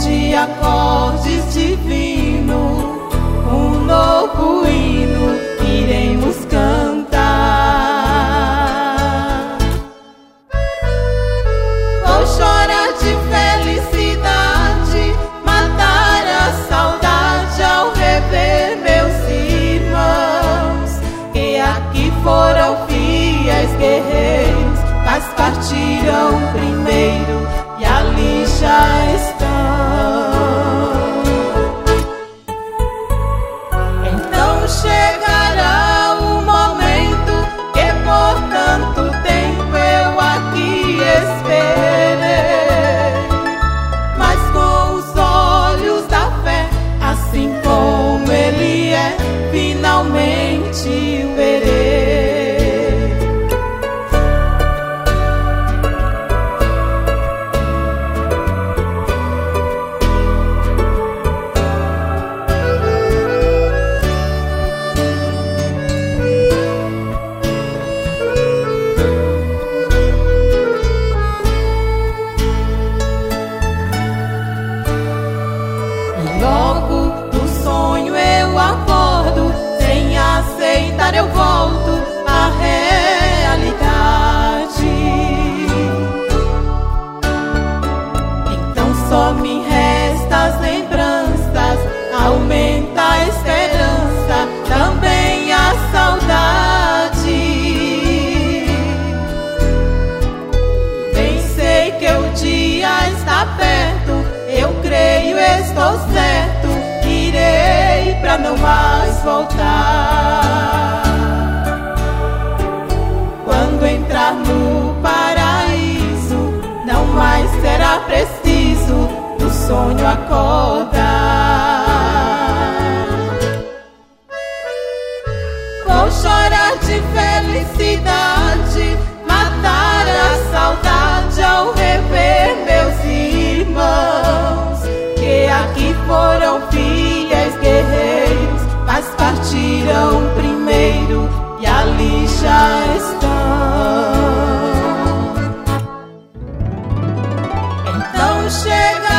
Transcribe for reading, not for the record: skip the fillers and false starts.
de acordes divino, um novo hino iremos cantar. Vou chorar de felicidade, matar a saudade ao rever meus irmãos, que aqui foram fiéis guerreiros, mas partiram primeiro e ali já estão. Então chegará o momento que por tanto tempo eu aqui esperei, mas com os olhos da fé, assim como Ele é, finalmente o verei. Logo do sonho eu acordo, sem aceitar eu volto à realidade. Então só me resta as lembranças, aumenta a esperança, também a saudade. Bem sei que o dia está perto, eu creio, estou certo, irei pra não mais voltar. Quando entrar no paraíso, não mais será preciso do sonho acordar. Vou chorar de felicidade, matar a saudade ao rever meus irmãos, que aqui foram fiéis guerreiros, mas partiram primeiro e ali já estão. Então chega